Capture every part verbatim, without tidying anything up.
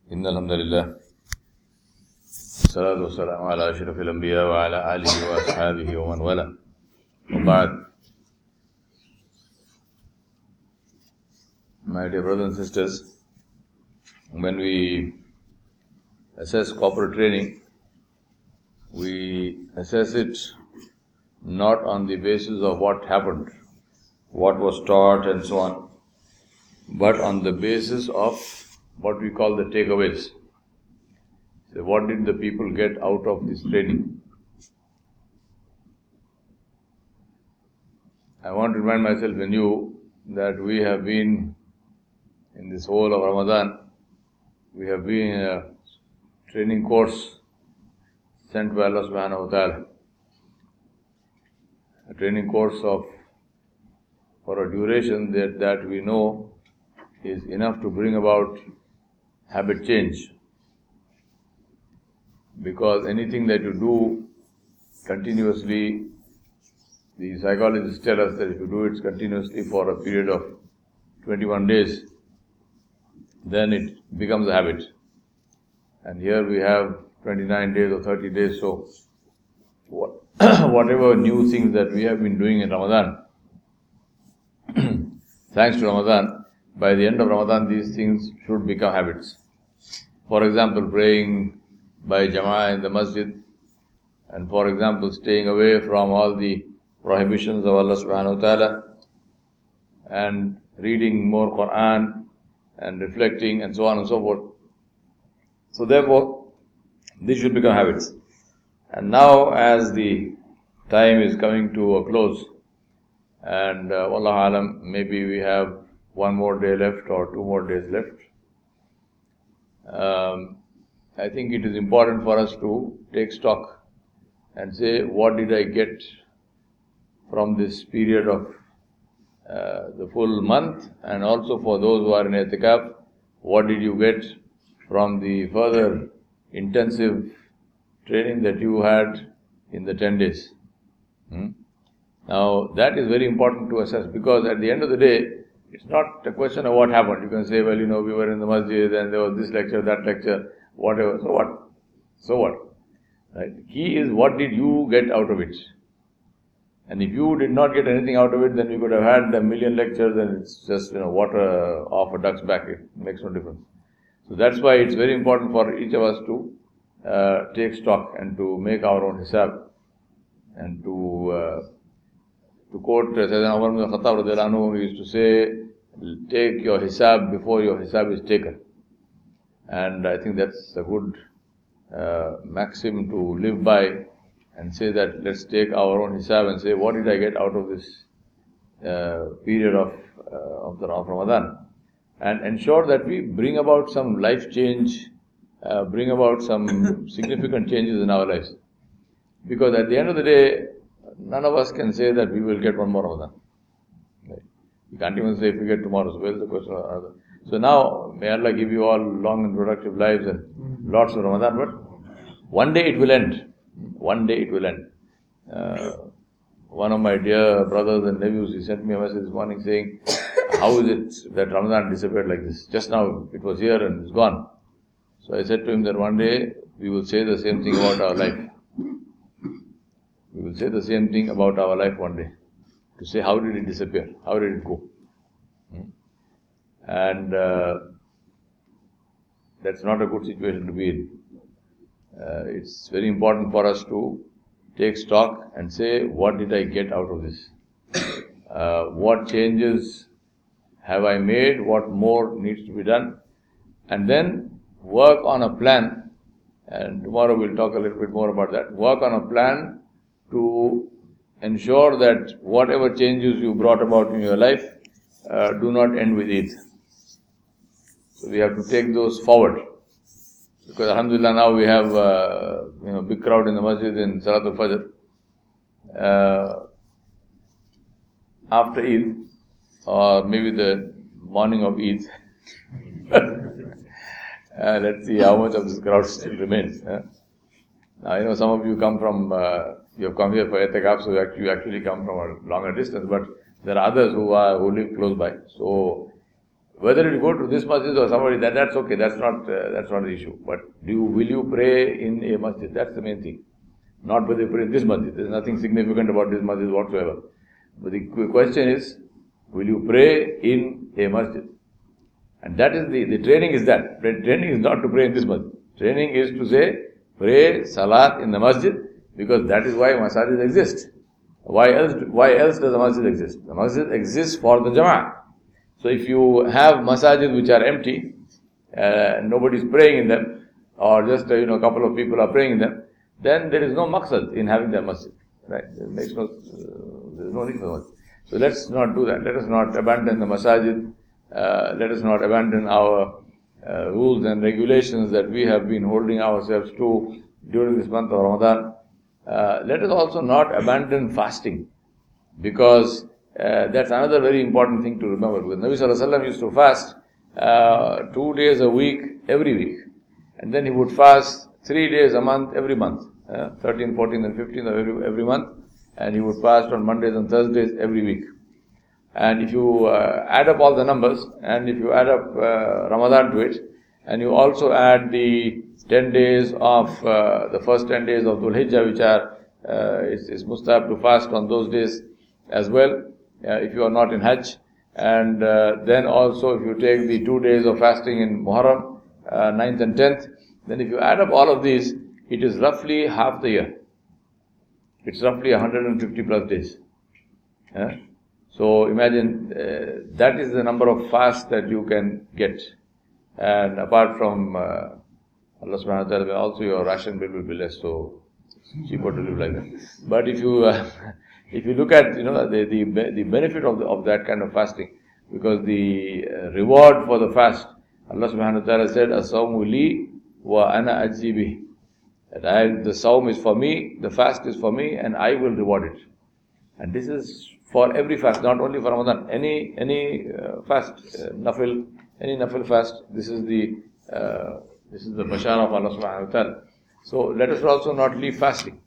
إن الحمد لله والصلاة والسلام على أشرف الأنبياء وعلى آله وأصحابه ومن والاه وبعد. My dear brothers and sisters, when we assess corporate training, we assess it not on the basis of what happened, what was taught and so on, but on the basis of what we call the takeaways. So what did the people get out of this training? I want to remind myself and you that we have been in this whole of Ramadan, we have been in a training course sent by Allah subhanahu wa ta'ala. A training course of for a duration that, that we know is enough to bring about habit change. Because anything that you do continuously, the psychologists tell us that if you do it continuously for a period of twenty-one days, then it becomes a habit. And here we have twenty-nine days or thirty days, so what, whatever new things that we have been doing in Ramadan, thanks to Ramadan, by the end of Ramadan these things should become habits. For example, praying by Jama'ah in the masjid, and for example, staying away from all the prohibitions of Allah subhanahu wa ta'ala, and reading more Quran, and reflecting, and so on and so forth. So therefore, these should become habits. And now, as the time is coming to a close, and uh, Wallahu Alam, maybe we have one more day left or two more days left, um, I think it is important for us to take stock and say, what did I get from this period of uh, the full month, and also for those who are in i'tikaf, what did you get from the further intensive training that you had in the ten days. Hmm? Now that is very important to assess, because at the end of the day, it's not a question of what happened. You can say, well, you know, we were in the masjid and there was this lecture, that lecture, whatever. So what? So what? Right? The key is, what did you get out of it? And if you did not get anything out of it, then you could have had a million lectures and it's just, you know, water off a duck's back. It makes no difference. So that's why it's very important for each of us to uh, take stock and to make our own hisab, and to uh, to quote Sayyidina Umar ibn Khattab radhiyallahu anhu, he used to say, take your hisab before your hisab is taken. And I think that's a good uh, maxim to live by, and say that let's take our own hisab and say, what did I get out of this uh, period of uh, of the of Ramadan, and ensure that we bring about some life change, uh, bring about some significant changes in our lives. Because at the end of the day, none of us can say that we will get one more Ramadan. Right? You can't even say if we get tomorrow. So where's the question of another? So now, may Allah give you all long and productive lives and lots of Ramadan, but one day it will end. One day it will end. Uh, one of my dear brothers and nephews, he sent me a message this morning saying, how is it that Ramadan disappeared like this? Just now it was here and it's gone. So I said to him that one day we will say the same thing about our life. We will say the same thing about our life one day. To say, how did it disappear? How did it go? Hmm? And uh, that's not a good situation to be in. Uh, it's very important for us to take stock and say, what did I get out of this? Uh, what changes have I made? What more needs to be done? And then work on a plan. And tomorrow we'll talk a little bit more about that. Work on a plan to ensure that whatever changes you brought about in your life uh, do not end with Eid. So we have to take those forward. Because alhamdulillah, now we have uh, you know big crowd in the masjid in Salatul Fajr. Uh, after Eid, or maybe the morning of Eid, uh, let's see how much of this crowd still remains. Uh. Now, you know, some of you come from, uh, you have come here for i'tikaf, so you actually come from a longer distance, but there are others who are who live close by. So Whether you go to this masjid or somebody, that, that's okay, that's not uh, that's not the issue. But do you, will you pray in a masjid? That's the main thing. Not whether you pray in this masjid. There's nothing significant about this masjid whatsoever. But the question is, will you pray in a masjid? And that is the, the training is that. The training is not to pray in this masjid. Training is to say, pray salat in the masjid, because that is why masajid exist. Why else, why else does a masjid exist? The masjid exists for the jama'ah. So if you have masajid which are empty, uh, nobody is praying in them, or just uh, you know a couple of people are praying in them, then there is no maqsad in having that masjid. Right? It makes no, uh, there is no need for masjid. So let's not do that. Let us not abandon the masajid. Uh, let us not abandon our uh, rules and regulations that we have been holding ourselves to during this month of Ramadan. Uh, let us also not abandon fasting, because uh, that's another very important thing to remember. Because Nabi Sallallahu Alaihi Wasallam used to fast uh, two days a week, every week. And then he would fast three days a month, every month. Uh, thirteenth, fourteenth and fifteenth of every, every month. And he would fast on Mondays and Thursdays every week. And if you uh, add up all the numbers, and if you add up uh, Ramadan to it, and you also add the ten days of, uh, the first ten days of Dhul Hijjah, which are, uh, it's, it's mustahab to fast on those days as well, uh, if you are not in Hajj. And uh, then also if you take the two days of fasting in Muharram, uh, ninth and tenth, then if you add up all of these, it is roughly half the year. It's roughly one hundred fifty plus days. Yeah? So imagine, uh, that is the number of fasts that you can get. And apart from uh, Allah subhanahu wa ta'ala, also your ration bill will be less, so it's cheaper to live like that. But if you uh, if you look at you know the the, the benefit of the, of that kind of fasting, because the uh, reward for the fast, Allah subhanahu wa ta'ala said, "As-sawmu li wa ana ajzi bih." That I, the sawm is for me, the fast is for me, and I will reward it. And this is for every fast, not only for Ramadan. Any any uh, fast, uh, nafil, any nafil fast. This is the uh, this is the bashar of Allah subhanahu wa ta'ala. So let us also not leave fasting,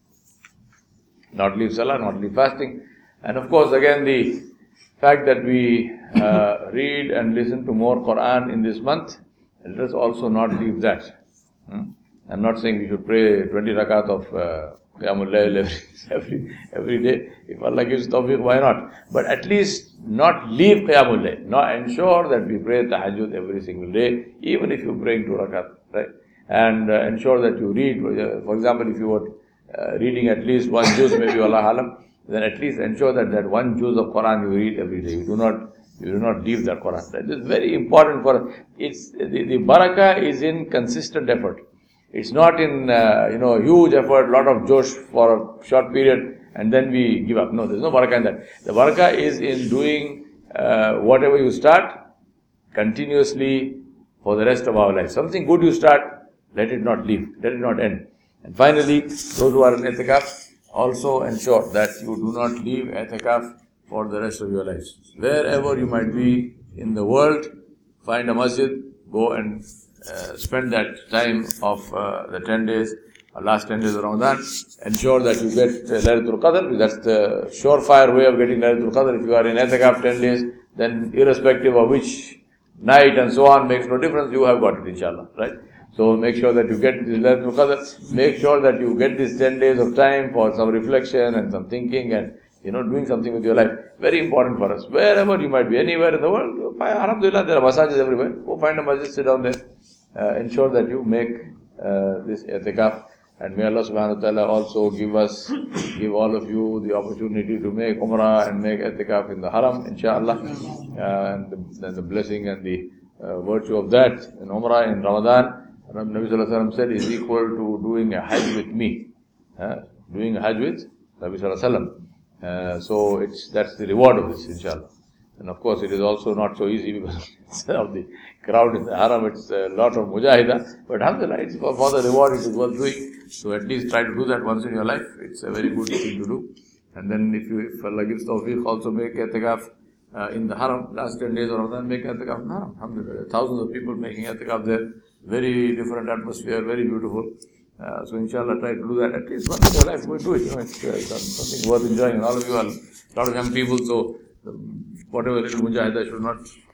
not leave salah, not leave fasting, and of course again the fact that we uh, read and listen to more Quran in this month. Let us also not leave that. Hmm? I'm not saying we should pray twenty rakat of uh, Qiyamul Layl every, every, every day. If Allah gives tawfiq, why not? But at least not leave Qiyamul Layl. Not ensure that we pray tahajjud every single day, even if you pray two rakat, right? And uh, ensure that you read. Uh, for example, if you were uh, reading at least one juz, maybe Allah alam, then at least ensure that that one juz of Quran you read every day. You do not you do not leave that Quran. That is very important for us. It's the, the barakah is in consistent effort. It's not in, uh, you know, huge effort, lot of josh for a short period, and then we give up. No, there's no barakah in that. The barakah is in doing uh, whatever you start continuously for the rest of our life. Something good you start, let it not leave, let it not end. And finally, those who are in i'tikaf, also ensure that you do not leave i'tikaf for the rest of your lives. Wherever you might be in the world, find a masjid, go and Uh, spend that time of uh, the ten days, uh, last ten days of Ramadan. Ensure that you get uh, Laylatul Qadr. That's the surefire way of getting Laylatul Qadr. If you are in i'tikaf ten days, then irrespective of which night and so on, makes no difference, you have got it, inshallah, right? So make sure that you get this Laylatul Qadr. Make sure that you get these ten days of time for some reflection and some thinking and, you know, doing something with your life. Very important for us. Wherever you might be, anywhere in the world, alhamdulillah, there are masajids everywhere. Go find a masjid, sit down there. Uh, ensure that you make uh, this i'tikaf, and may Allah subhanahu wa ta'ala also give us, give all of you the opportunity to make umrah and make i'tikaf in the haram, inshallah, uh, and, the, and the blessing and the uh, virtue of that in umrah in Ramadan, Nabi Sallallahu Alaihi Wasallam said, is equal to doing a hajj with me, uh, doing a hajj with Nabi Sallallahu Alaihi Wasallam. Uh, so it's that's the reward of this, inshallah. And of course, it is also not so easy because of the crowd in the haram. It's a lot of mujahidah. But alhamdulillah, it's for, for the reward, it is worth doing. So at least try to do that once in your life. It's a very good thing to do. And then if you, if Allah gives tawfiq, also make i'tikaf uh, in the haram. Last ten days of Ramadan, make i'tikaf in the haram. Alhamdulillah. Thousands of people making i'tikaf there. Very different atmosphere, very beautiful. Uh, so inshallah, try to do that at least once in your life. Go do it. You know, it's uh, something worth enjoying. And all of you are a lot of young people, so whatever little mujahidah should not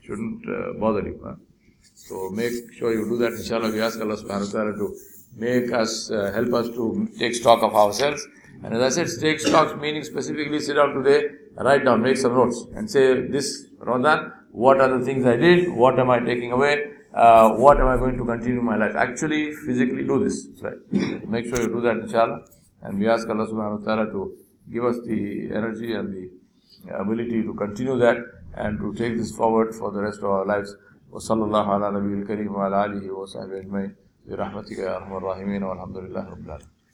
shouldn't uh, bother you. Huh? So make sure you do that, inshallah. We ask Allah subhanahu wa ta'ala to make us, uh, help us to take stock of ourselves. And as I said, take stock meaning specifically sit down today, write down, make some notes and say, this Ramadan, what are the things I did, what am I taking away, uh, what am I going to continue in my life. Actually, physically do this. Right? Make sure you do that, inshallah. And we ask Allah subhanahu wa ta'ala to give us the energy and the ability to continue that and to take this forward for the rest of our lives. وصلى الله على نبي الكريم وعلى آله وصحبه أجمعين برحمتك يا أرحم الراحمين والحمد لله رب العالمين.